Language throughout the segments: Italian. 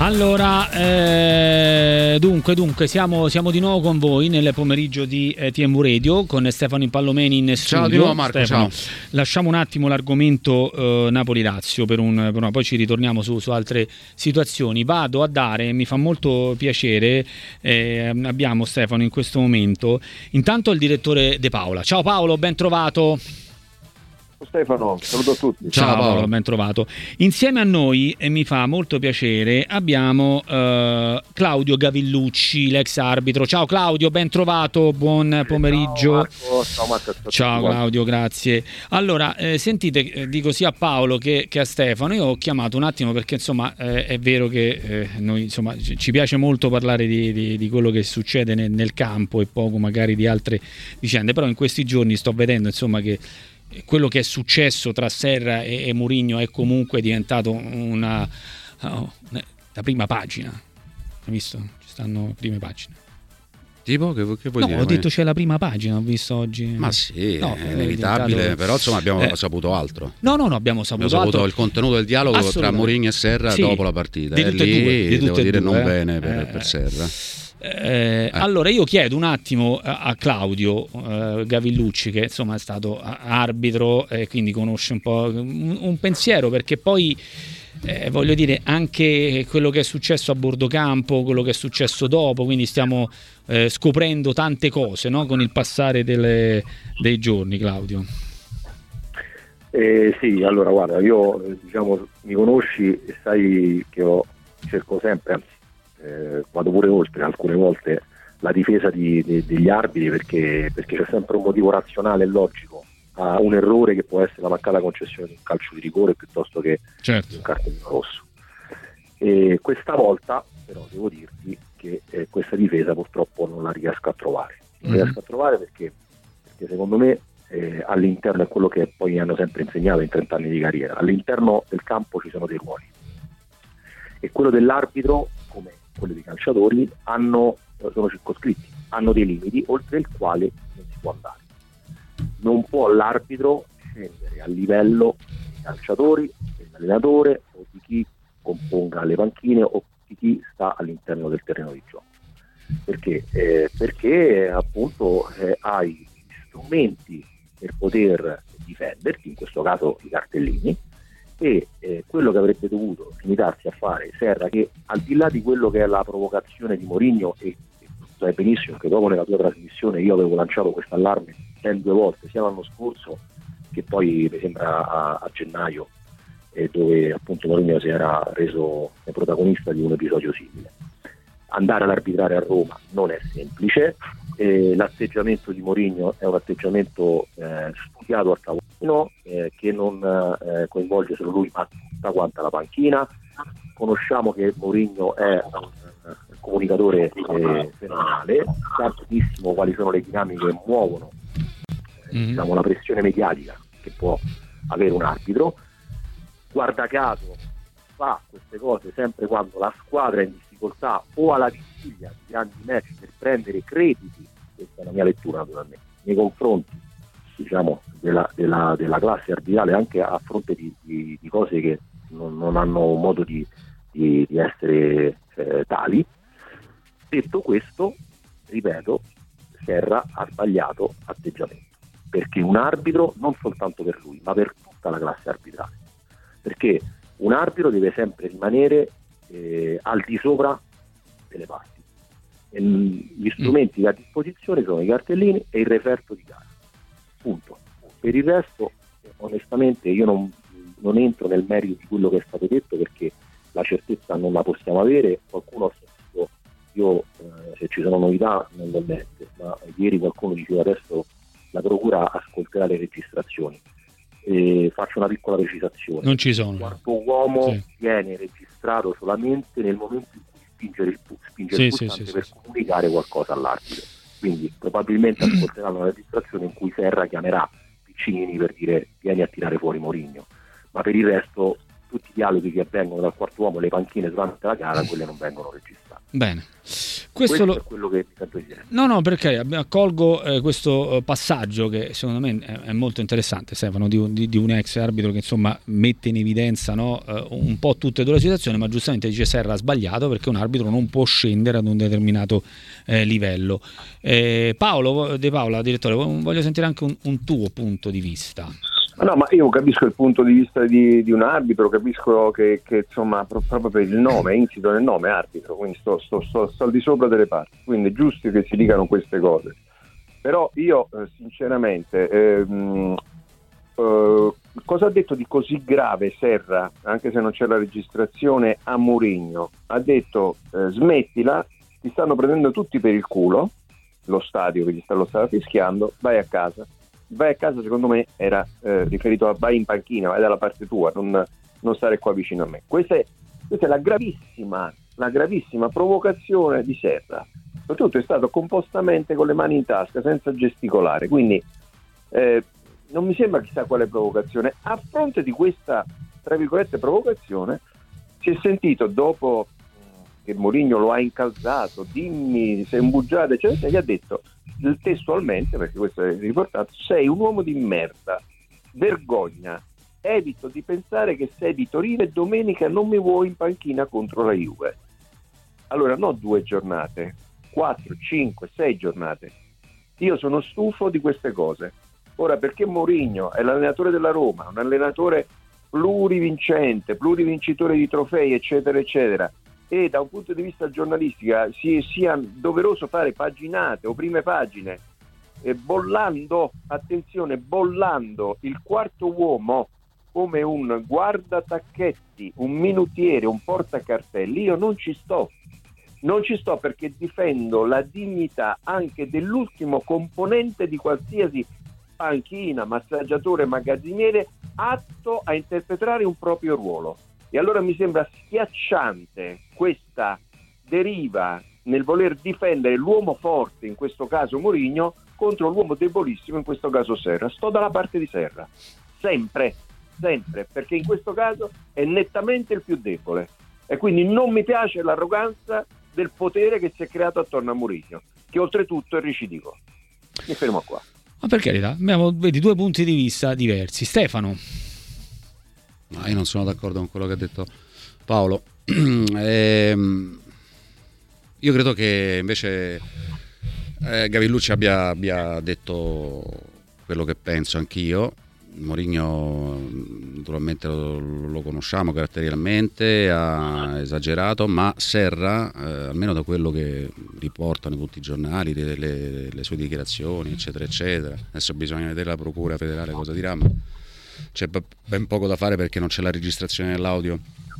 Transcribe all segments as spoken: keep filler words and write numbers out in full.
Allora, eh, dunque, dunque siamo, siamo di nuovo con voi nel pomeriggio di eh, T M U Radio con Stefano Impallomeni in studio. Ciao di nuovo Marco, Stefano, ciao. Lasciamo un attimo l'argomento eh, Napoli-Lazio per un, per una, poi ci ritorniamo su, su altre situazioni. Vado a dare, mi fa molto piacere, eh, abbiamo Stefano in questo momento, intanto il direttore De Paola. Ciao Paolo, ben trovato. Stefano, saluto a tutti. Ciao, Ciao Paolo, ben trovato. Insieme a noi, e mi fa molto piacere, abbiamo uh, Claudio Gavillucci, l'ex arbitro. Ciao Claudio, ben trovato, buon pomeriggio. Ciao Marco, ciao, Marco, ciao, ciao Claudio, grazie. Allora, eh, sentite, eh, dico sia a Paolo che, che a Stefano, io ho chiamato un attimo perché insomma eh, è vero che eh, noi insomma ci piace molto parlare di, di, di quello che succede nel, nel campo e poco magari di altre vicende, però in questi giorni sto vedendo insomma che quello che è successo tra Serra e, e Mourinho è comunque diventato una uh, la prima pagina. Hai visto? Ci stanno prime pagine. Tipo che, che vuoi no, dire? ho detto c'è la prima pagina, ho visto oggi. Ma sì, no, è inevitabile, diventato... però insomma abbiamo eh. saputo altro. No, no, no, abbiamo saputo, abbiamo saputo altro. il contenuto del dialogo tra Mourinho e Serra sì, dopo la partita. Di e tutte lì due, di devo dire due, non eh. bene per, eh. per Serra. Eh, eh. Allora io chiedo un attimo a, a Claudio eh, Gavillucci, che insomma è stato arbitro e eh, quindi conosce un po' un, un pensiero, perché poi eh, voglio dire anche quello che è successo a bordo campo, quello che è successo dopo, quindi stiamo eh, scoprendo tante cose, no? Con il passare delle, dei giorni. Claudio. Eh, sì, allora guarda, io diciamo mi conosci e sai che io cerco sempre, anzi Eh, vado pure oltre alcune volte la difesa di, di, degli arbitri, perché, perché c'è sempre un motivo razionale e logico a un errore che può essere la mancata concessione di un calcio di rigore piuttosto che certo. un cartellino rosso. E questa volta però devo dirti che eh, questa difesa purtroppo non la riesco a trovare non mm-hmm. riesco a trovare perché, perché secondo me eh, all'interno è quello che poi mi hanno sempre insegnato in trenta anni di carriera, all'interno del campo ci sono dei ruoli e quello dell'arbitro, come quelli dei calciatori, hanno, sono circoscritti, hanno dei limiti oltre il quale non si può andare. Non può l'arbitro scendere a livello dei calciatori, dell'allenatore o di chi componga le panchine o di chi sta all'interno del terreno di gioco. Perché? Eh, perché appunto eh, hai strumenti per poter difenderti, in questo caso i cartellini, e eh, quello che avrebbe dovuto limitarsi a fare Serra, che al di là di quello che è la provocazione di Mourinho, e, e sai benissimo che dopo nella tua trasmissione io avevo lanciato questo allarme ben due volte, sia l'anno scorso che poi mi sembra a, a gennaio, eh, dove appunto Mourinho si era reso protagonista di un episodio simile. Andare ad arbitrare a Roma non è semplice, eh, l'atteggiamento di Mourinho è un atteggiamento eh, studiato a tavolino, eh, che non eh, coinvolge solo lui ma tutta quanta la panchina. Conosciamo che Mourinho è un uh, comunicatore eh, fenomenale, sa benissimo quali sono le dinamiche che muovono eh, mm-hmm. diciamo, la pressione mediatica che può avere un arbitro. Guarda caso fa queste cose sempre quando la squadra è in difficoltà o alla vigilia di grandi match per prendere crediti, questa è la mia lettura naturalmente, nei confronti diciamo della, della, della classe arbitrale, anche a fronte di, di, di cose che non, non hanno modo di, di, di essere eh, tali. Detto questo, ripeto, Serra ha sbagliato atteggiamento, perché un arbitro non soltanto per lui ma per tutta la classe arbitrale, perché un arbitro deve sempre rimanere eh, al di sopra delle parti. E gli strumenti mm. a disposizione sono i cartellini e il referto di gara. Punto. Per il resto, onestamente, io non, non entro nel merito di quello che è stato detto, perché la certezza non la possiamo avere. Qualcuno ha sentito, io eh, se ci sono novità non le ho lette, ma ieri qualcuno diceva adesso la procura ascolterà le registrazioni. Eh, faccio una piccola precisazione. Non ci sono. Il quarto uomo sì. viene registrato solamente nel momento in cui spingere il, spinge il sì, pulsante sì, per sì, comunicare qualcosa all'arbitro. Quindi probabilmente ascolteranno una registrazione in cui Serra chiamerà Piccinini per dire vieni a tirare fuori Mourinho, ma per il resto tutti i dialoghi che avvengono dal quarto uomo, le panchine durante la gara, quelle non vengono registrate. Bene. Questo, Questo lo... è quello che mi sento dire. No, no, perché accolgo eh, questo passaggio che secondo me è, è molto interessante, Stefano, di, di, di un ex arbitro che insomma mette in evidenza, no, eh, un po' tutte e due le situazioni, ma giustamente dice Serra ha sbagliato perché un arbitro non può scendere ad un determinato eh, livello. Eh, Paolo De Paola, direttore, voglio sentire anche un, un tuo punto di vista. No, ma io capisco il punto di vista di, di un arbitro, capisco che, che insomma proprio per il nome, è insito nel nome arbitro, quindi sto, sto, sto, sto al di sopra delle parti, quindi è giusto che si dicano queste cose. Però io eh, sinceramente ehm, eh, cosa ha detto di così grave Serra, anche se non c'è la registrazione, a Mourinho? Ha detto eh, smettila, ti stanno prendendo tutti per il culo, lo stadio che gli sta, lo stava fischiando, vai a casa. Vai a casa, secondo me era eh, riferito a vai in panchina, vai dalla parte tua, non, non stare qua vicino a me. Questa è, questa è la gravissima, la gravissima provocazione di Serra. Soprattutto è stato compostamente con le mani in tasca, senza gesticolare, quindi eh, non mi sembra chissà quale provocazione. A fronte di questa, tra virgolette, provocazione, si è sentito dopo che Mourinho lo ha incalzato, dimmi sei un bugiardo, eccetera, gli ha detto testualmente, perché questo è riportato, sei un uomo di merda, vergogna, evito di pensare che sei di Torino e domenica non mi vuoi in panchina contro la Juve. Allora no due giornate, quattro, cinque, sei giornate. Io sono stufo di queste cose. Ora, perché Mourinho è l'allenatore della Roma, un allenatore plurivincente, plurivincitore di trofei, eccetera, eccetera, e da un punto di vista giornalistico si, sia doveroso fare paginate o prime pagine eh, bollando, attenzione, bollando il quarto uomo come un guardatacchetti, un minutiere, un portacartelli, io non ci sto. Non ci sto perché difendo la dignità anche dell'ultimo componente di qualsiasi panchina, massaggiatore, magazziniere atto a interpretare un proprio ruolo. E allora mi sembra schiacciante questa deriva nel voler difendere l'uomo forte, in questo caso Mourinho, contro l'uomo debolissimo, in questo caso Serra. Sto dalla parte di Serra, sempre, sempre, perché in questo caso è nettamente il più debole. E quindi non mi piace l'arroganza del potere che si è creato attorno a Mourinho, che oltretutto è ricidico. Mi fermo qua. Ma per carità, abbiamo vedi, due punti di vista diversi. Stefano? No, io non sono d'accordo con quello che ha detto Paolo. ehm, io credo che invece eh, Gavillucci abbia, abbia detto quello che penso anch'io. Mourinho naturalmente lo, lo conosciamo caratterialmente, ha esagerato, ma Serra, eh, almeno da quello che riportano tutti i giornali, le, le, le sue dichiarazioni, eccetera, eccetera. Adesso bisogna vedere la Procura Federale cosa dirà, ma c'è ben poco da fare perché non c'è la registrazione dell'audio,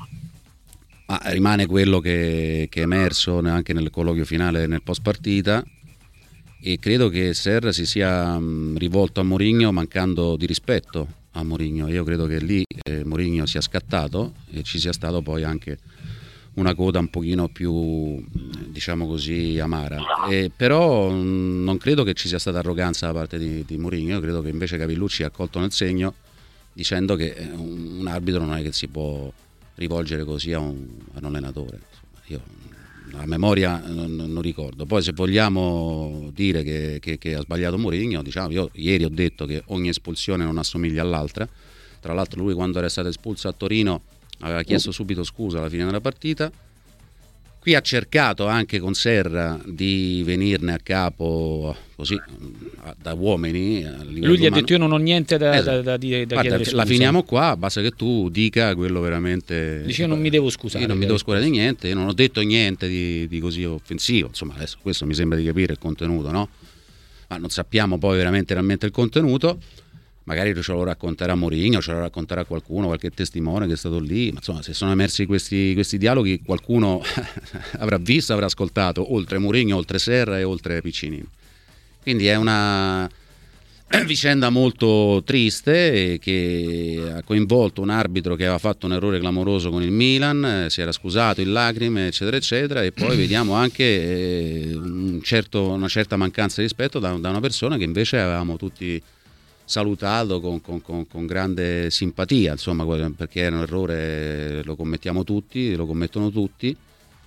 ma rimane quello che, che è emerso anche nel colloquio finale nel post partita, e credo che Serra si sia rivolto a Mourinho mancando di rispetto a Mourinho. Io credo che lì eh, Mourinho sia scattato e ci sia stato poi anche una coda un pochino più, diciamo così, amara. E però mh, non credo che ci sia stata arroganza da parte di, di Mourinho. Io credo che invece Gavillucci ha colto nel segno, dicendo che un, un arbitro non è che si può rivolgere così a un, a un allenatore. Insomma, io a memoria non, non ricordo. Poi se vogliamo dire che, che, che ha sbagliato Mourinho, diciamo, io ieri ho detto che ogni espulsione non assomiglia all'altra. Tra l'altro lui, quando era stato espulso a Torino, aveva chiesto subito scusa alla fine della partita. Qui ha cercato anche con Serra di venirne a capo così da uomini. Lui gli ha detto io non ho niente da, esatto. da, da, da Guarda, chiedere scusa. La finiamo qua, basta che tu dica quello veramente. Dice io non mi devo scusare. Io non mi devo scusare di niente, io non ho detto niente di, di così offensivo. Insomma, adesso questo mi sembra di capire il contenuto, no? Ma non sappiamo poi veramente realmente il contenuto. Magari ce lo racconterà Mourinho, ce lo racconterà qualcuno, qualche testimone che è stato lì, ma insomma se sono emersi questi, questi dialoghi qualcuno avrà visto, avrà ascoltato, oltre Mourinho, oltre Serra e oltre Piccinini. Quindi è una vicenda molto triste che ha coinvolto un arbitro che aveva fatto un errore clamoroso con il Milan, si era scusato in lacrime, eccetera, eccetera, e poi vediamo anche un certo, una certa mancanza di rispetto da, da una persona che invece avevamo tutti salutato con, con, con, con grande simpatia, insomma, perché era un errore, lo commettiamo tutti, lo commettono tutti,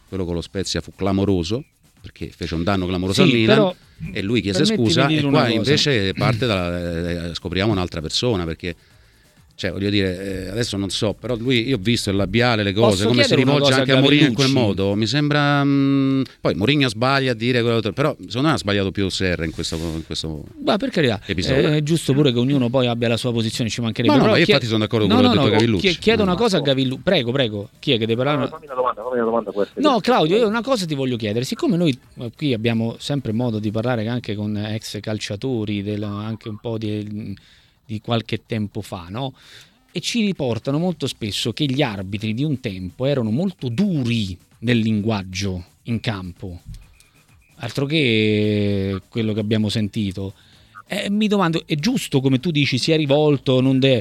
quello con lo Spezia fu clamoroso, perché fece un danno clamoroso sì, al Milan, però, e lui chiese scusa, e qua cosa. invece parte da, eh, scopriamo un'altra persona, perché cioè voglio dire, eh, adesso non so, però lui, io ho visto il labiale, le cose, Posso come si rivolge anche a Mourinho in quel modo, mi sembra mh, poi Mourinho sbaglia a dire quello, però secondo me ha sbagliato più Serra in questo, in questo Beh, per carità, episodio. È giusto pure che ognuno poi abbia la sua posizione, ci mancherebbe. Ma no, però ma io chied... infatti sono d'accordo con no, quello no, che ha detto no, Gavillucci. Chiedo no, una cosa a Gavillucci, prego, prego, chi è che deve parlare? No, fammi una domanda, fammi una domanda No, Claudio, io una cosa ti voglio chiedere, siccome noi qui abbiamo sempre modo di parlare anche con ex calciatori, del, anche un po' di, di qualche tempo fa, no? E ci riportano molto spesso che gli arbitri di un tempo erano molto duri nel linguaggio in campo, altro che quello che abbiamo sentito. Eh, mi domando, è giusto come tu dici, si è rivolto, non de...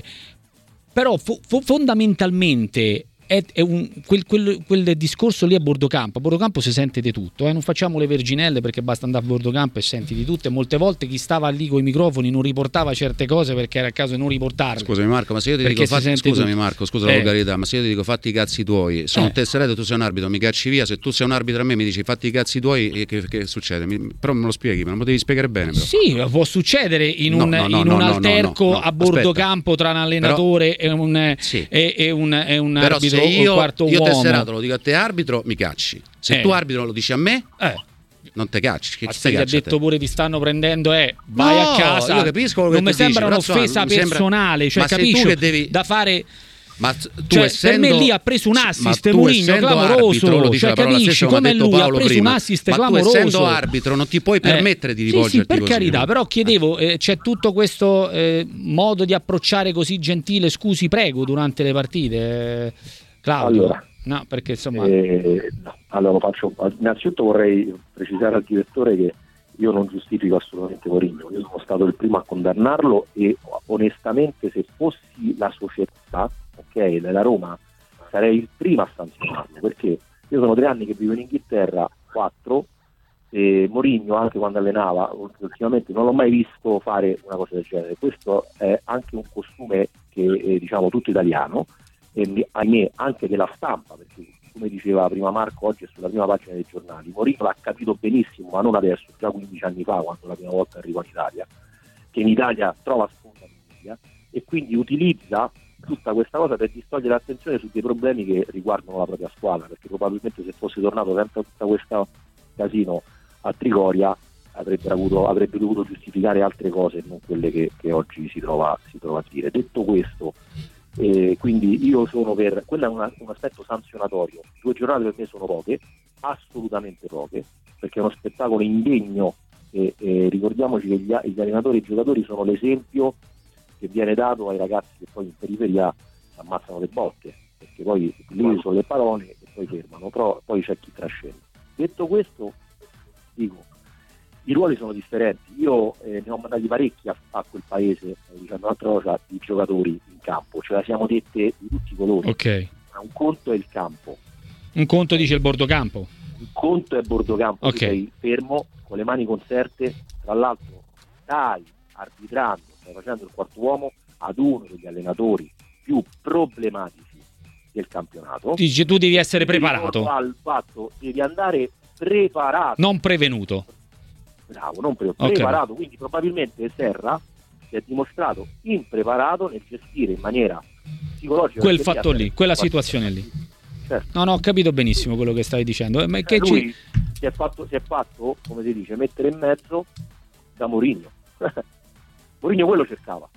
però fo- fo- fondamentalmente è, è un, quel, quel, quel discorso lì a bordo campo. A bordo campo si sente di tutto, eh? Non facciamo le verginelle, perché basta andare a bordo campo e senti di tutto, e molte volte chi stava lì con i microfoni non riportava certe cose perché era a caso di non riportarle. Scusami Marco, ma se io ti dico fatti, scusami tutto. Marco, scusa la eh. volgarità, ma se io ti dico fatti i cazzi tuoi, sono eh. tesserato, tu sei un arbitro, mi cacci via, se tu sei un arbitro a me mi dici fatti i cazzi tuoi, che, che succede? Mi, però me lo spieghi, me lo devi spiegare bene però. Sì, può succedere in un, no, no, no, in un no, alterco no, no, no, a bordo aspetta. campo tra un allenatore però, e un, sì. e, e un, e un però arbitro se io, o quarto io uomo. tesserato lo dico a te arbitro, mi cacci. Se eh. tu arbitro lo dici a me, eh. non te cacci. Che ma ti se gli ha detto pure ti stanno prendendo, eh, vai no, a casa. Io capisco quello non che mi sembra dici, un'offesa mi sembra... personale, cioè ma capisci tu che devi... da fare. Ma tu cioè, essendo, per me lì ha preso un assist Mourinho clamoroso, arbitro, cioè capisci come lui ha preso prima. un assist ma clamoroso. Tu essendo arbitro non ti puoi permettere eh, di rivolgerti sì, sì, per così. carità, però chiedevo, eh, c'è tutto questo eh, modo di approcciare così gentile, scusi prego, durante le partite, eh, Claudio? Allora, no, perché insomma eh, no. Allora faccio, innanzitutto vorrei precisare al direttore che io non giustifico assolutamente Mourinho, io sono stato il primo a condannarlo e onestamente se fossi la società, ok, della Roma, sarei il primo a sanzionarlo, perché io sono tre anni che vivo in Inghilterra, quattro, e Mourinho anche quando allenava ultimamente non l'ho mai visto fare una cosa del genere. Questo è anche un costume che è, diciamo, tutto italiano, e ahimè anche della stampa, perché come diceva prima Marco, oggi è sulla prima pagina dei giornali. Mourinho l'ha capito benissimo, ma non adesso, già quindici anni fa, quando la prima volta arrivò in Italia, che in Italia trova sponda in Italia, e quindi utilizza tutta questa cosa per distogliere l'attenzione su dei problemi che riguardano la propria squadra, perché probabilmente se fosse tornato sempre tutta questa casino a Trigoria avrebbe, avuto, avrebbe dovuto giustificare altre cose, non quelle che, che oggi si trova, si trova a dire. Detto questo, Eh, quindi io sono per, quello è una, un aspetto sanzionatorio. Due giornate per me sono poche, assolutamente poche, perché è uno spettacolo indegno, e, e ricordiamoci che gli, gli allenatori e i giocatori sono l'esempio che viene dato ai ragazzi che poi in periferia ammazzano le botte, perché poi lì sono le parole e poi fermano, però poi c'è chi trascende. Detto questo, dico, i ruoli sono differenti. Io eh, ne ho mandati parecchi a, a quel paese, eh, dicendo un'altra cosa, di giocatori in campo, ce la siamo dette di tutti i colori. Ok. Ma un conto è il campo. Un conto dice il bordocampo. Un conto è bordocampo, ok. Sei fermo, con le mani conserte, tra l'altro stai arbitrando, stai facendo il quarto uomo ad uno degli allenatori più problematici del campionato. Dice tu devi essere preparato. Al fatto devi andare preparato. Non prevenuto. Bravo, non pre- okay. preparato, quindi probabilmente Serra si è dimostrato impreparato nel gestire in maniera psicologica quel fatto lì, quella situazione lì. Certo. No, no, ho capito benissimo quello che stai dicendo. Ma che lui ci... si, è fatto, si è fatto, come si dice, mettere in mezzo da Mourinho. Mourinho quello cercava.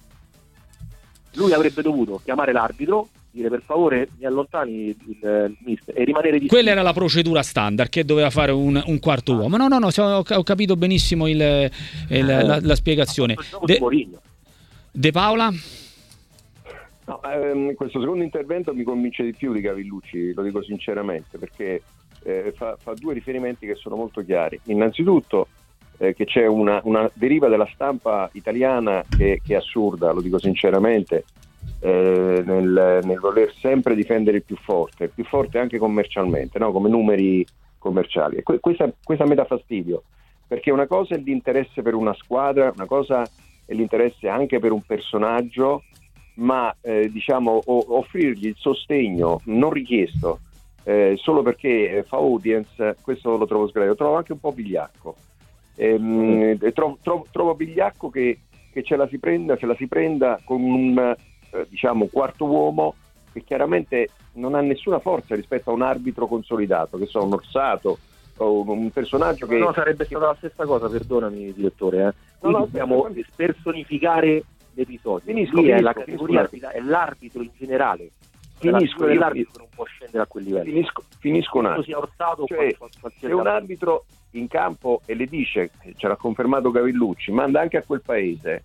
Lui avrebbe dovuto chiamare l'arbitro, dire per favore mi allontani il, il mister e rimanere di quella era la procedura standard che doveva fare un, un quarto ah. uomo. No, no, no, ho, ho capito benissimo il, il, eh, la, la spiegazione. De, De Paola? No, ehm, questo secondo intervento mi convince di più di Gavillucci, lo dico sinceramente, perché eh, fa, fa due riferimenti che sono molto chiari. Innanzitutto eh, che c'è una, una deriva della stampa italiana che, che è assurda, lo dico sinceramente, eh, nel, nel voler sempre difendere il più forte, il più forte anche commercialmente, no? Come numeri commerciali. E que- questa, questa mi dà fastidio, perché una cosa è l'interesse per una squadra, una cosa è l'interesse anche per un personaggio, ma eh, diciamo o- offrirgli il sostegno non richiesto eh, solo perché fa audience, questo lo trovo sgradevole. Trovo anche un po' vigliacco. Ehm, mm. trovo, trovo, trovo vigliacco che, che ce la si prenda, ce la si prenda con un eh, diciamo quarto uomo che chiaramente non ha nessuna forza rispetto a un arbitro consolidato, che so, un Orsato o un personaggio che... No, sarebbe che... stata la stessa cosa, perdonami direttore, eh. Qui no, no, dobbiamo no, personificare l'episodio. Finisco, Qui finisco, è la categoria, finisco, è l'arbitro in generale. Finisco, l'arbitro non può scendere a quel livello. Finisco, finisco un attimo. Cioè, se un arbitro in campo e le dice, ce l'ha confermato Gavillucci, manda anche a quel paese,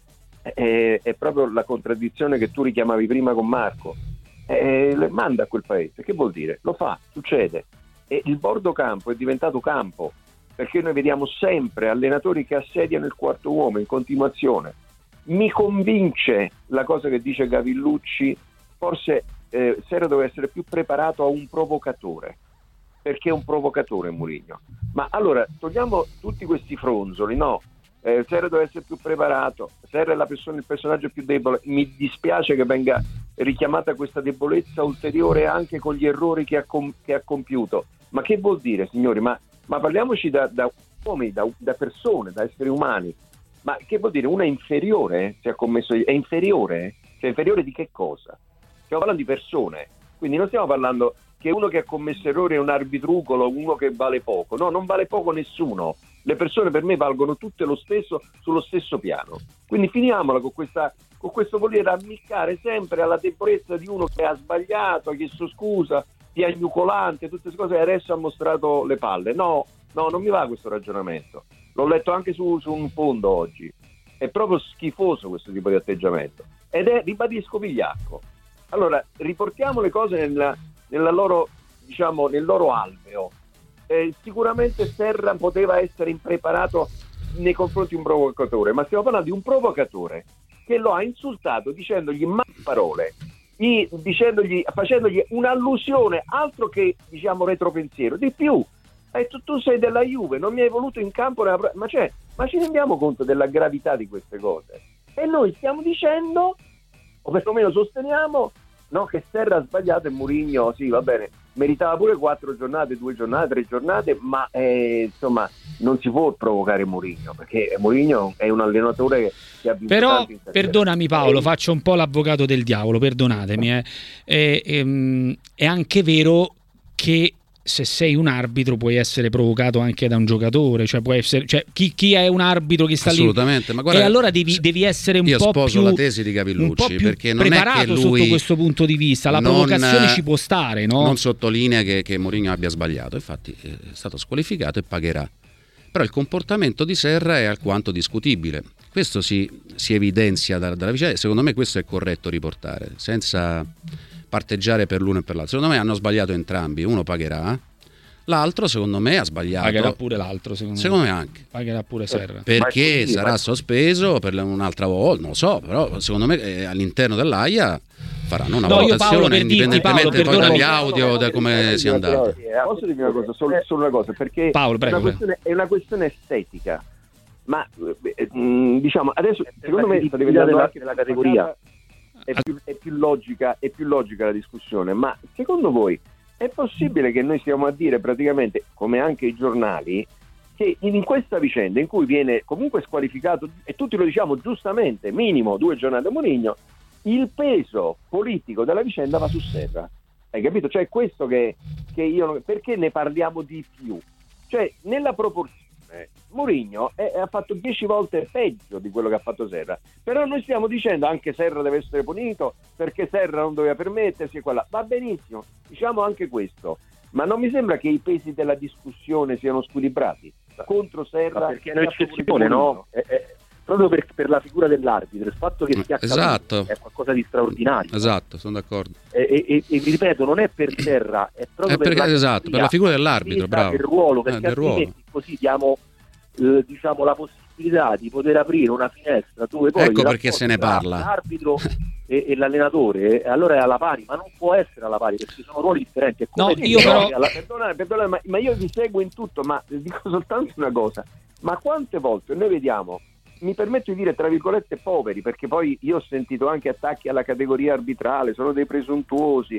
è, è proprio la contraddizione che tu richiamavi prima con Marco. Eh, manda a quel paese, che vuol dire? Lo fa, succede. E il bordo campo è diventato campo, perché noi vediamo sempre allenatori che assediano il quarto uomo in continuazione. Mi convince la cosa che dice Gavillucci, forse eh, Serra doveva essere più preparato a un provocatore, perché è un provocatore Mourinho. Ma allora togliamo tutti questi fronzoli, no? Eh, Serra deve essere più preparato, Serra è la persona, il personaggio più debole. Mi dispiace che venga richiamata questa debolezza ulteriore anche con gli errori che ha, com- che ha compiuto. Ma che vuol dire, signori? Ma, ma parliamoci da, da uomini, da, da persone, da esseri umani. Ma che vuol dire? Una è inferiore? Se ha commesso, è inferiore? Cioè inferiore di che cosa? Stiamo parlando di persone, quindi non stiamo parlando che uno che ha commesso errori è un arbitrucolo, uno che vale poco. No, non vale poco nessuno. Le persone per me valgono tutte lo stesso, sullo stesso piano. Quindi finiamola con questa, con questo voler ammiccare sempre alla debolezza di uno che ha sbagliato, ha chiesto scusa, piagnucolante, tutte queste cose, e adesso ha mostrato le palle. No, no, non mi va questo ragionamento. L'ho letto anche su, su un fondo oggi. È proprio schifoso questo tipo di atteggiamento. Ed è, ribadisco, vigliacco. Allora, riportiamo le cose nella, nella loro, diciamo, nel loro alveo. Eh, sicuramente Serra poteva essere impreparato nei confronti di un provocatore, ma stiamo parlando di un provocatore che lo ha insultato dicendogli parole, gli, dicendogli, facendogli un'allusione, altro che diciamo retropensiero, di più. Eh, tu, tu sei della Juve, non mi hai voluto in campo nella... ma, cioè, ma ci rendiamo conto della gravità di queste cose? E noi stiamo dicendo, o perlomeno sosteniamo, no, che Serra ha sbagliato e Mourinho, sì, va bene, meritava pure quattro giornate, due giornate, tre giornate, ma eh, insomma non si può provocare Mourinho, perché Mourinho è un allenatore che ha vinto. Però perdonami Paolo, e... faccio un po' l'avvocato del diavolo, perdonatemi, eh. È, è, è anche vero che se sei un arbitro puoi essere provocato anche da un giocatore, cioè può essere, cioè chi, chi è un arbitro che sta assolutamente, lì, ma guarda, e allora devi, devi essere un io po' sposo più la tesi di Gavillucci, perché non preparato è che lui sotto questo punto di vista, la non, provocazione ci può stare, no? Non sottolinea che, che Mourinho abbia sbagliato, infatti è stato squalificato e pagherà, però il comportamento di Serra è alquanto discutibile. Questo si, si evidenzia dalla, dalla vicenda, secondo me questo è corretto riportare, senza parteggiare per l'uno e per l'altro. Secondo me hanno sbagliato entrambi, uno pagherà, l'altro secondo me ha sbagliato. Pagherà pure l'altro, secondo, secondo me. me anche. Pagherà pure Serra. Perché così, sarà ma... sospeso per un'altra volta, non lo so, però secondo me eh, all'interno dell'Aia faranno una no, valutazione io, Paolo, indipendentemente dirti, Paolo, poi dagli perdonami. audio, no, no, da come sia andato. Posso dire una cosa, solo, solo una cosa, perché Paolo, prego, è, una questione, è una questione estetica. Ma eh, diciamo adesso secondo me sta diventando anche nella categoria è più, è più logica è più logica la discussione, ma secondo voi è possibile che noi stiamo a dire praticamente, come anche i giornali, che in questa vicenda in cui viene comunque squalificato, e tutti lo diciamo giustamente, minimo due giornate a Mourinho, il peso politico della vicenda va su Serra? Hai capito? Cioè questo che, che io perché ne parliamo di più? Cioè nella proporzione Mourinho è, ha fatto dieci volte peggio di quello che ha fatto Serra, però noi stiamo dicendo anche Serra deve essere punito perché Serra non doveva permettersi e quella. Va benissimo, diciamo anche questo, ma non mi sembra che i pesi della discussione siano squilibrati contro Serra, ma perché è un'eccezione, no? È, è, proprio per, per la figura dell'arbitro, il fatto che sia accaduto esatto. è qualcosa di straordinario. Esatto, sono d'accordo. E, e, e, e vi ripeto, non è per Serra, è proprio è perché, per, la esatto, per la figura dell'arbitro, bravo. Il ruolo, perché eh, altrimenti ruolo. Così diamo eh, diciamo la possibilità di poter aprire una finestra dove poi ecco perché se ne parla l'arbitro e, e l'allenatore, allora è alla pari, ma non può essere alla pari perché sono ruoli differenti. È come no, io però... alla... perdonate, perdonate, ma, ma io vi seguo in tutto, ma dico soltanto una cosa, ma quante volte noi vediamo, mi permetto di dire tra virgolette poveri, perché poi io ho sentito anche attacchi alla categoria arbitrale, sono dei presuntuosi,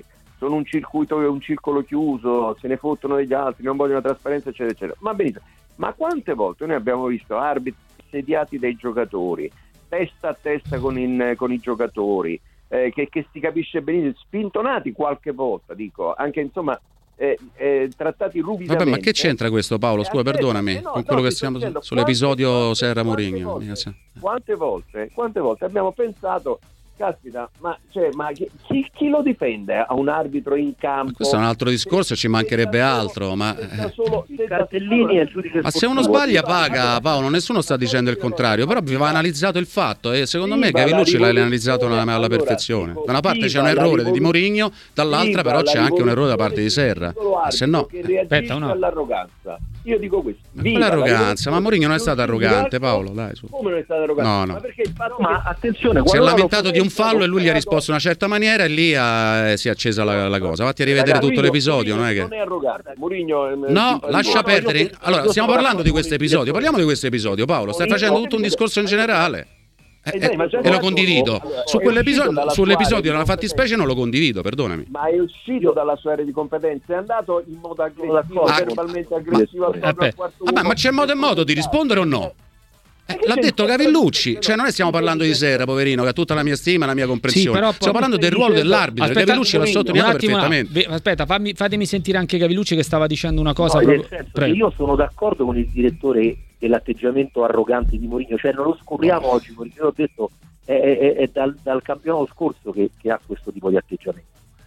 sono un circuito, un circolo chiuso, se ne fottono degli altri, non vogliono trasparenza, eccetera, eccetera. Ma benissimo. Ma quante volte noi abbiamo visto arbitri sediati dai giocatori, testa a testa con, in, con i giocatori, eh, che, che si capisce benissimo, spintonati qualche volta, dico, anche insomma eh, eh, trattati ruvidamente. Vabbè, ma che c'entra questo, Paolo? Scusa, eh, perdonami, eh, no, con quello no, che stiamo dicendo, sull'episodio Serra quante Mourinho. volte, quante volte, quante volte abbiamo pensato, caspita, ma, cioè, ma chi, chi lo difende a un arbitro in campo? Ma questo è un altro discorso, ci mancherebbe altro, ma solo, i cartellini e il giudice ma se uno sbaglia paga, Paolo, nessuno sta dicendo il contrario, però vi va analizzato il fatto e secondo me Gavillucci l'ha analizzato alla, alla perfezione. Da una parte c'è un errore di Mourinho, dall'altra però c'è anche un errore da parte di Serra, se no aspetta, no. all'arroganza. Io dico questo. Ma l'arroganza, ma Mourinho non è stato arrogante, Paolo, dai, su. Come non è stato arrogante? No, no. Ma perché il fatto ma attenzione, si è lamentato di un fallo e lui gli ha risposto in una certa maniera e lì ha, si è accesa la, la cosa. Vatti a rivedere tutto l'episodio, non è che non è arrogante. Mourinho no, lascia perdere. Allora, stiamo parlando di questo episodio, parliamo di questo episodio, Paolo, stai facendo tutto un discorso in generale. Eh, eh, e lo condivido allora, su quell'episodio, sull'episodio della fattispecie non lo condivido, perdonami, ma è uscito dalla sua area di competenze, è andato in modo aggressivo, ah, verbalmente aggressivo ma, al al vabbè, ma c'è modo e modo di rispondere o no? Eh, l'ha detto Gavillucci, cioè non è stiamo parlando di Serra, poverino, che ha tutta la mia stima e la mia comprensione. Sì, però, stiamo parlando del ruolo dell'arbitro. Aspetta, Gavillucci l'ha sottolineato perfettamente. No. Aspetta, fammi, fatemi sentire anche Gavillucci che stava dicendo una cosa. No, proprio... nel senso io sono d'accordo con il direttore dell'atteggiamento arrogante di Mourinho, cioè non lo scopriamo no. oggi. Mourinho, ho detto, è, è, è dal, dal campionato scorso che, che ha questo tipo di atteggiamento.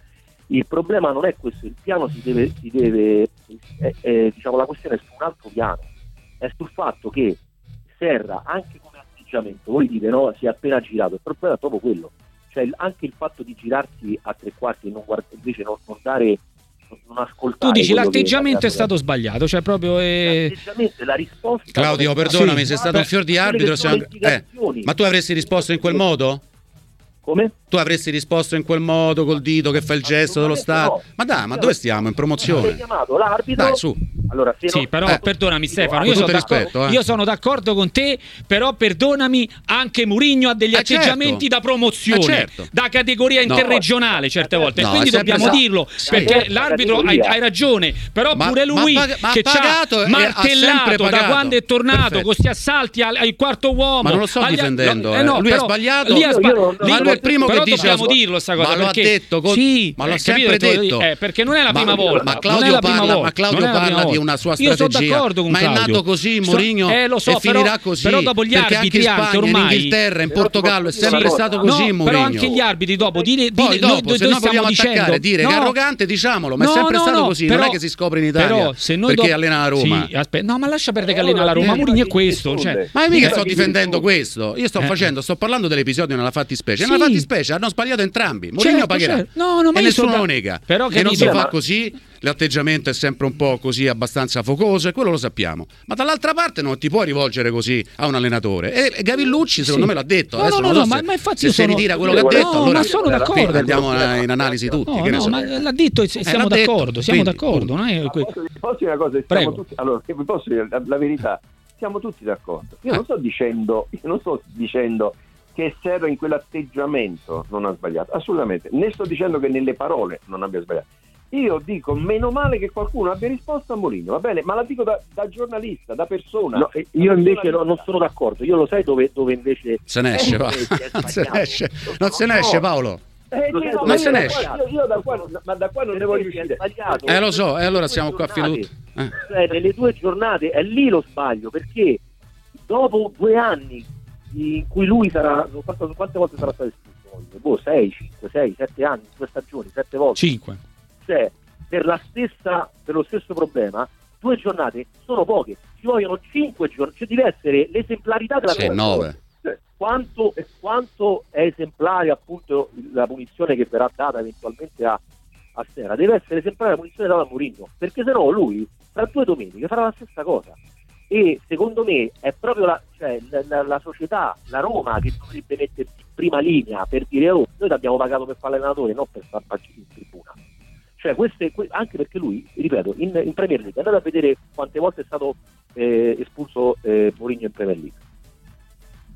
Il problema non è questo, il piano si deve, si deve è, è, diciamo la questione è su un altro piano, è sul fatto che Serra, anche come atteggiamento, voi dite no, si è appena girato, il problema è proprio quello, cioè anche il fatto di girarsi a tre quarti e non guard- invece non, non dare, non ascoltare. Tu dici l'atteggiamento è stato sbagliato, cioè proprio è... l'atteggiamento, la risposta. Claudio, perdonami, sì, sei stato un fior di arbitro, siamo... eh, ma tu avresti risposto in quel modo? Come? Tu avresti risposto in quel modo col dito che fa il gesto dello Stato? No. Ma dai, ma dove stiamo? In promozione? Hai chiamato l'arbitro. Dai, su. Allora, se sì, non... però eh. perdonami Stefano, io sono, rispetto, eh. io sono d'accordo con te, però perdonami, anche Mourinho ha degli eh, atteggiamenti certo. da promozione, eh, certo. da categoria interregionale no. certe volte, no, quindi dobbiamo stato... dirlo, sì. perché sì. l'arbitro hai, hai ragione, però ma, pure lui ma pag- ma che ci ha martellato da quando è tornato Perfetto. con questi assalti al, al quarto uomo. Ma non lo sto agli... difendendo, eh, no, lui però, ha sbagliato, lì ha sbagliato. Ma lui è il primo che dice dobbiamo dirlo sta cosa, ma lo ha detto con... sì, ma l'ho sempre detto, perché non è la prima volta. Ma Claudio parla di una sua strategia. Con ma Claudio. è nato così Mourinho eh, lo so, e finirà però, così però dopo gli perché arbitri anche in Spagna, ormai, in Inghilterra, in Portogallo è sempre sì, stato così no, Mourinho. Però anche gli arbitri dopo dire, dire poi dopo noi, se noi vogliamo dicendo, attaccare dire no, che è arrogante diciamolo, ma no, è sempre no, stato no, così, però, non è che si scopre in Italia però, se noi perché do... allena a Roma. Sì, aspetta, no, ma lascia perdere che allena la Roma, Mourinho è questo, cioè, ma io mica sto difendendo questo, io sto facendo, sto parlando dell'episodio nella fattispecie, nella fattispecie hanno sbagliato entrambi, Mourinho pagherà e nessuno lo nega, e non si fa così. L'atteggiamento è sempre un po' così abbastanza focoso e quello lo sappiamo, ma dall'altra parte non ti puoi rivolgere così a un allenatore e Gavillucci secondo sì. me l'ha detto, no, adesso no, non so no, se, ma, ma infatti se sono... si ritira quello che no, ha detto no, allora ma sono d'accordo, andiamo in analisi tutti, no, che ne no, so. ma l'ha detto e siamo l'ha d'accordo detto, siamo quindi, d'accordo non è... posso, posso dire una cosa, siamo tutti, allora vi posso dire la, la verità, siamo tutti d'accordo, io non sto dicendo io non sto dicendo che Serra in quell'atteggiamento non ha sbagliato, assolutamente, né sto dicendo che nelle parole non abbia sbagliato. Io dico meno male che qualcuno abbia risposto a Mourinho, va bene, ma la dico da, da giornalista, da persona. No, io invece no, non sono d'accordo, io lo sai dove, dove invece se ne esce, va. non se ne esce, non se ne esce Paolo. Eh, no, non no, se ne esce. Io, io da qua, ma da qua non ne voglio uscire. Eh lo so, e eh, allora siamo qua fiduti. Eh. Cioè, nelle due giornate è lì lo sbaglio, perché dopo due anni in cui lui sarà, quante volte sarà stato espulso? Boh, sei, cinque, sei, sette anni, due stagioni, sette volte. cinque. Cioè, per la stessa, per lo stesso problema, due giornate sono poche, ci vogliono cinque giorni, cioè deve essere l'esemplarità della cosa. nove. Cioè, quanto, quanto è esemplare appunto la punizione che verrà data eventualmente a, a Serra, deve essere esemplare la punizione data a Mourinho, perché sennò lui tra due domeniche farà la stessa cosa. E secondo me è proprio la, cioè, la, la, la società, la Roma, che dovrebbe mettersi in prima linea per dire oh, noi ti abbiamo pagato per fare l'allenatore, non per far partire in tribuna. Cioè queste, anche perché lui, ripeto, in, in Premier League, andate a vedere quante volte è stato eh, espulso eh, Mourinho in Premier League.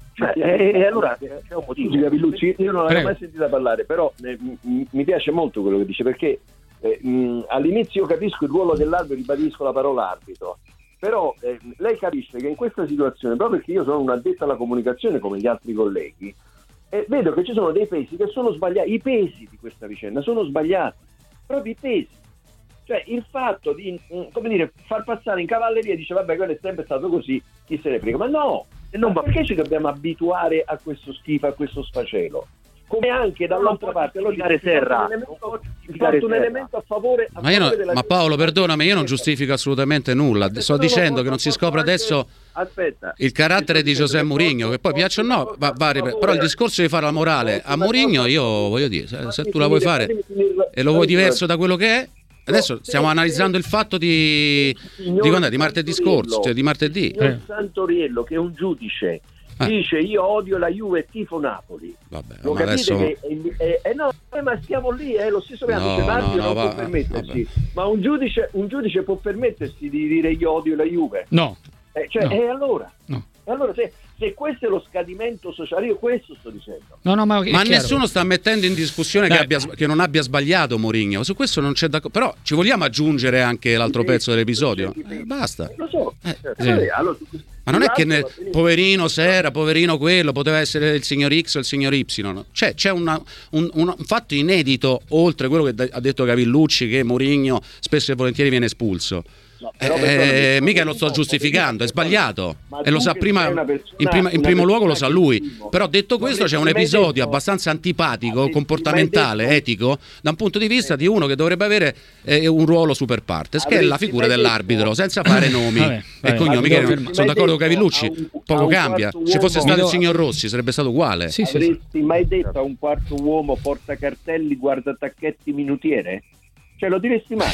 Cioè, e, e allora c'è un motivo. Gavillucci, io non l'avevo Prego. mai sentita parlare, però eh, m- mi piace molto quello che dice, perché eh, mh, all'inizio capisco il ruolo dell'arbitro, ribadisco la parola arbitro, però eh, lei capisce che in questa situazione, proprio perché io sono un addetto alla comunicazione come gli altri colleghi, e vedo che ci sono dei pesi che sono sbagliati, i pesi di questa vicenda sono sbagliati, proprio i pesi. Cioè il fatto di, come dire, far passare in cavalleria, dice vabbè, quello è sempre stato così, chi se ne frega, ma no, e non va, perché ci dobbiamo abituare a questo schifo, a questo sfacelo? Come anche dall'altra parte, allora Serra, un elemento, fatto un elemento a favore, a Ma, io no, favore della ma Paolo, perdonami, io non giustifico assolutamente nulla. Sto dicendo che non si scopre adesso Aspetta, il carattere di José Mourinho, che poi piace o no, va, va, però il discorso di fare la morale a Mourinho, io voglio dire, se, se tu la vuoi fare e lo vuoi diverso da quello che è, adesso stiamo analizzando il fatto di, di, quando è? Di martedì scorso, cioè di martedì. Signor Santoriello, che è un giudice, Eh. dice io odio la Juve e tifo Napoli. Vabbè, Lo ma capite adesso... che eh, eh, no, eh, ma stiamo lì, eh, lo stesso caso, No, cioè, l'arbitro no, no, non va- può permettersi, vabbè. ma un giudice, un giudice può permettersi di dire io odio la Juve. No. Eh, cioè, No. e allora? No. E allora se, se questo è lo scadimento sociale, io questo sto dicendo. No, no, ma è Ma chiaro. nessuno sta mettendo in discussione che, Dai. abbia, che non abbia sbagliato Mourinho, su questo non c'è d'accordo. Però ci vogliamo aggiungere anche l'altro pezzo dell'episodio? Eh, basta. Lo so. Eh, Eh, sì. allora, Ma non è che ne- l'altro va benissimo. poverino Sera, poverino quello, poteva essere il signor X o il signor Y. Cioè c'è una- un, un fatto inedito, oltre quello che ha detto Gavillucci, che Mourinho spesso e volentieri viene espulso. No, però, Eh, perdonami, mica lo sto Mourinho- giustificando, è sbagliato. Ma E lo tu sa che prima, sei una persona- in, prima- in una primo luogo lo sa persona lui. che- Però detto questo c'è un avresti mai episodio detto- abbastanza antipatico, avresti comportamentale, mai detto- etico, da un punto di vista di uno che dovrebbe avere eh, un ruolo super partes, che è la Avresti figura mai dell'arbitro, detto- senza fare nomi Vabbè, e vabbè, cognomi. ma Che mi non- fermo. sono d'accordo con Avresti mai Gavillucci, detto a un- poco a un cambia. quarto Ci fosse uomo- stato il Mi do- signor Rossi sarebbe stato uguale. Sì, sì, sì. Avresti mai detto a un quarto uomo porta cartelli, guarda tacchetti, minutiere? Cioè lo diresti mai?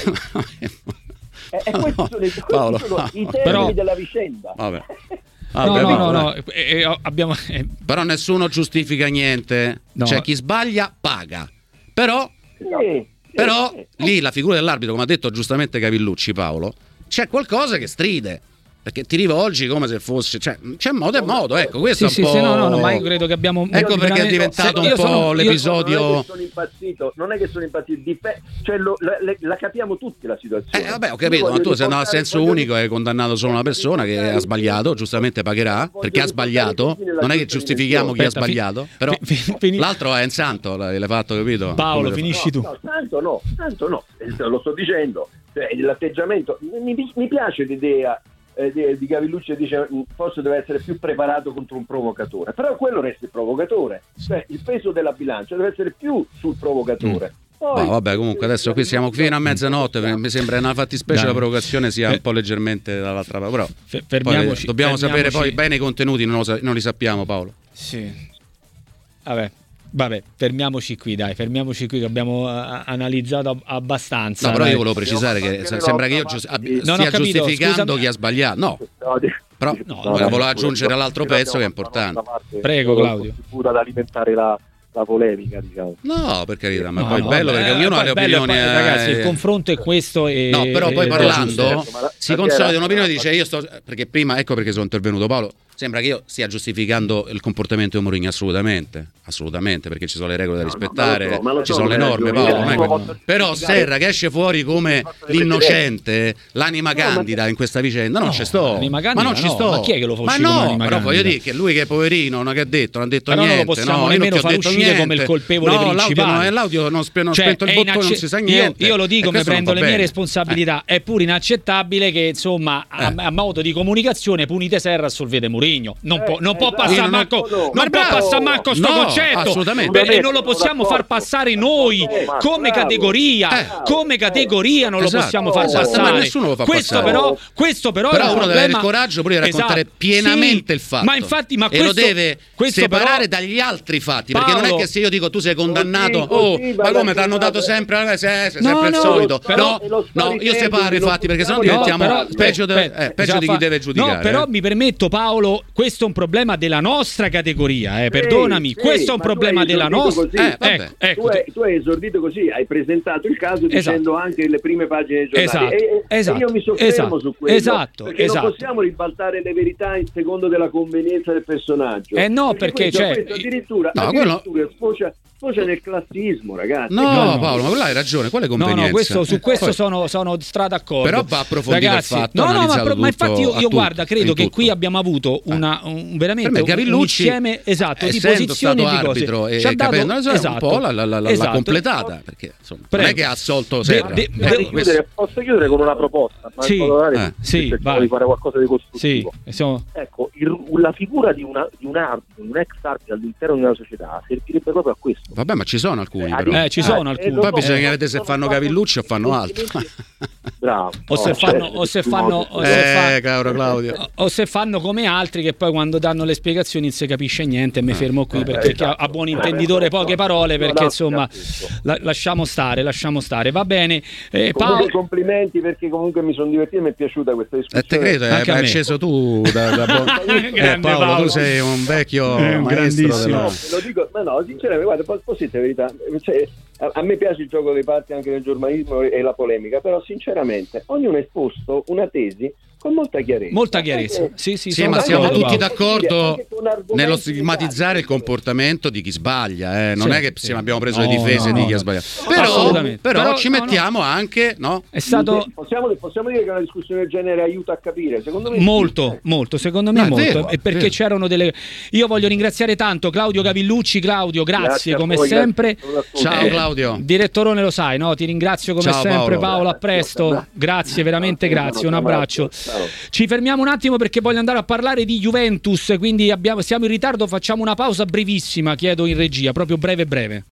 E, e questi sono, questi Paolo, sono i termini Però- della vicenda. Vabbè. No, Vabbè, no, vabbè, no, dai. no, eh, eh, abbiamo... eh, Però nessuno giustifica niente. No. Cioè chi sbaglia paga. Però, Sì, però sì, lì la figura dell'arbitro, come ha detto giustamente Gavillucci, Paolo, c'è qualcosa che stride. Perché ti rivolgi come se fosse, cioè, c'è modo e modo, ecco, questo sì, è sì, un po'. sì, no, no, no, ma io credo che abbiamo... Ecco perché è veramente- diventato se- un io po' sono- io- l'episodio- Non è che sono impazzito, non è che sono impazzito, dip- cioè lo- la, la- la capiamo tutti la situazione. Eh, vabbè, ho Io capito, ma voglio tu se andando a riportare- senso voglio- unico hai condannato solo una persona che ha sbagliato, giustamente pagherà, perché ha sbagliato. Non è che giustifichiamo chi ha Aspetta, fi- sbagliato, però fi- fi- fini- l'altro è un santo, l'hai fatto, capito? Paolo, Come le fa- finisci tu. No, tanto no, tanto no, eh, lo sto dicendo. Cioè, l'atteggiamento, mi, mi piace l'idea eh, di, di Gavillucci che dice mh, forse deve essere più preparato contro un provocatore, però quello resta il provocatore, cioè il peso della bilancia deve essere più sul provocatore. Poi, No, vabbè, comunque adesso qui siamo fino a mezzanotte, perché mi sembra una fattispecie Dai. la provocazione sia Eh. un po' leggermente dall'altra parte, però Fe- poi fermiamoci- dobbiamo sapere fermiamoci. poi bene i contenuti, non, lo sa- non li sappiamo, Paolo. Sì. Vabbè, vabbè, fermiamoci qui, dai, fermiamoci qui che abbiamo eh, analizzato ab- abbastanza. No, però dai. io volevo precisare che Abbiamo se- sembra che io fatto gius- avanti. abbi- Non ho stia capito, giustificando scusami. chi ha sbagliato. No, no, di- però No, volevo- no, volevo no, aggiungere l'altro pezzo che è importante. Prego, Claudio. Pure ad alimentare la, la polemica, diciamo. No, per carità, ma No, poi è no, bello vabbè, perché ognuno poi ha le è bello, opinioni. poi, ragazzi, il eh, confronto è questo e No, però poi e- parlando certo, ma la- si la consolida Chiara- un'opinione e dice io sto perché prima ecco perché sono intervenuto Paolo. Sembra che io stia giustificando il comportamento di Mourinho assolutamente, assolutamente, perché ci sono le regole da No, no, rispettare, ma lo so, ma lo ci so, sono le hai norme, ragione, Paolo, non è io que- posso però giustificare- Serra che esce fuori come l'innocente, l'anima No, ma- candida in questa vicenda, non No, ci sto. l'anima Ma candida non ci no, sto. ma chi è che lo fa Ma uscire no, come anima però voglio candida? dire che lui che è poverino, non ha detto, non ha detto Però non lo niente, possiamo no, io non nemmeno ti ho far detto uscire niente. come il colpevole no, l'audio principale. non è l'audio, non, spe- non Cioè, spento il è bottone, non inacce- si sa io, niente. io lo E dico, mi questo non prendo va le mie bene. responsabilità. È pure inaccettabile che, insomma, a, Eh. a modo di comunicazione punite Serra assolvete Mourinho. Non, Eh, può, non può esatto. passare Io non- manco, no, non ma può bravo. passare manco sto No, concetto. assolutamente. Per- e non lo possiamo Sono far d'accordo. passare noi Eh, ma come bravo. categoria. Eh. Come categoria non Esatto. lo possiamo far Esatto, passare. ma nessuno lo fa questo passare. però, questo però, Però è un uno deve avere il problema- coraggio pure di raccontare Esatto. pienamente Sì, il fatto. Ma infatti, ma e questo, lo deve questo separare però- dagli altri fatti, perché non è Paolo- che se io dico tu sei condannato, Così, oh, così, ma va come da- ti hanno dato va- sempre, eh, se- se- No, sempre il no, solito. però- no, no, io separo i fatti perché sennò No, diventiamo però- peggio, de- aspetta, eh, peggio già di fa- chi deve giudicare. No, però eh. mi permetto, Paolo, questo, questo è un problema della nostra categoria, eh, perdonami, sì, questo è un problema della nostra. Eh, ecco, ecco. Tu, hai, tu hai esordito così, hai presentato il caso dicendo esatto. anche le prime pagine dei giornali. Esatto. E, esatto. e io mi soffermo esatto. su quello, esatto. perché esatto. non possiamo ribaltare le verità in secondo della convenienza del personaggio. Eh no, perché, perché questo, cioè, questo addirittura, no, addirittura quello... sfocia, sfocia nel classismo, ragazzi. No, no, no. Paolo, ma quella hai ragione, quale convenienza? No, no, questo, su questo Poi... sono, sono stra d'accordo. Però va approfondito Ragazzi, il fatto, no, no, ma, tutto, ma infatti io, io tutto, guarda, credo che tutto. qui abbiamo avuto una, un, veramente per me, un Gavillucci, insieme esatto, di essendo posizioni stato e di cose. arbitro e Ci ha dato, capendo, esatto, un po' la, la, la, esatto. l'ha completata, perché insomma, Prego. non è che ha assolto Serra. De- de- Posso chiudere, posso chiudere con una proposta? Ma Sì, eh, sì, cerchiamo di fare qualcosa di costruttivo. Sì, siamo... Ecco, il, la figura di, una, di un arbitro, di un ex arbitro all'interno di una società servirebbe proprio a questo. Vabbè, ma ci sono alcuni, Eh, però. Eh, ci sono alcuni. Poi bisogna eh, vedere se fanno Gavillucci o fanno altro. Bravo. O se No, fanno, certo, o se tu fanno, no, o se fa- Eh, caro Claudio. o- o se fanno come altri che poi quando danno le spiegazioni non si capisce niente e mi fermo qui perché esatto. a buon intenditore poche parole, perché insomma la- lasciamo stare, lasciamo stare, va bene. Eh, Comunque Paolo, complimenti, perché comunque mi sono divertito e mi è piaciuta questa E discussione. te credo, Anche eh, a hai me. acceso tu da, da buon... eh, Grande Paolo, Paolo. tu sei un vecchio Eh, un maestro grandissimo. della... No, ve lo dico, ma no, sinceramente, guarda, po- posso dire la verità, cioè, a, a me piace il gioco dei parti anche nel giornalismo e, e la polemica, però sinceramente ognuno ha esposto una tesi con molta chiarezza. molta chiarezza. Anche- Sì, sì, Sì, sono ma siamo d'accordo, tutti Paolo. d'accordo Anche con argomenti nello stigmatizzare il legati. comportamento di chi sbaglia, eh. Non Sì, è che sì. siamo- abbiamo preso No, le difese no, di no, chi ha no. sbagliato. No, Però, assolutamente. però Però, ci no, no. mettiamo anche, no? È stato Possiamo, possiamo dire che una discussione del genere aiuta a capire? Secondo me molto, sì. molto, secondo me No, è molto, vero, e è perché vero. c'erano delle... Io voglio ringraziare tanto Claudio Gavillucci. Claudio, grazie, Grazie a come voi, sempre. grazie a tutti. Ciao Eh, Claudio. Direttorone, lo sai, no? Ti ringrazio come Ciao, sempre, Paolo. Paolo. A presto, grazie, veramente grazie. Un abbraccio. Ciao. Ci fermiamo un attimo perché voglio andare a parlare di Juventus, quindi abbiamo, siamo in ritardo, facciamo una pausa brevissima, chiedo in regia, proprio breve breve.